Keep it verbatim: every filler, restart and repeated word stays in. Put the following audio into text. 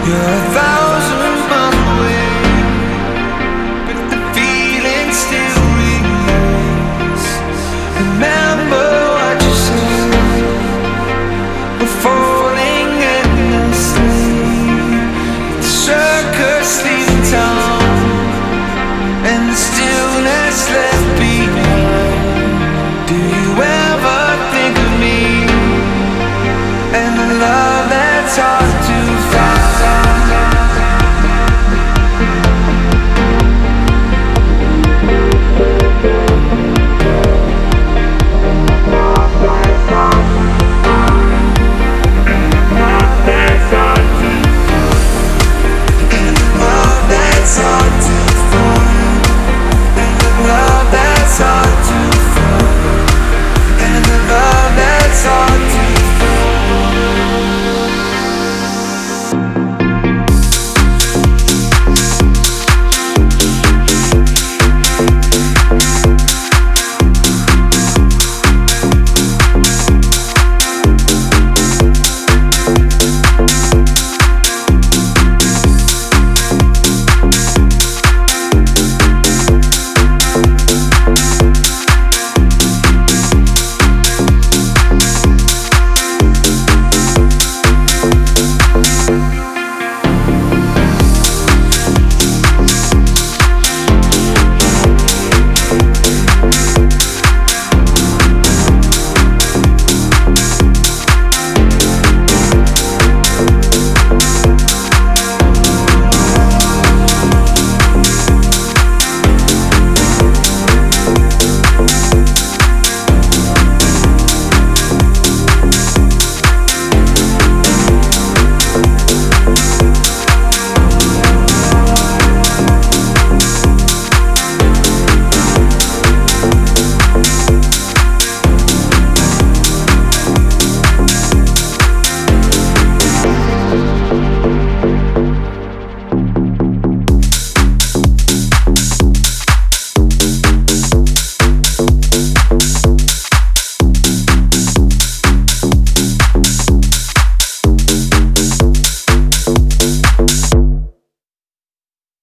You're a thousand miles away, but the feeling still remains. Remember what you said. We're falling endlessly. The circus leaving town, and the stillness left behind. Do you ever think of me and the love that's hard to find? Thank you.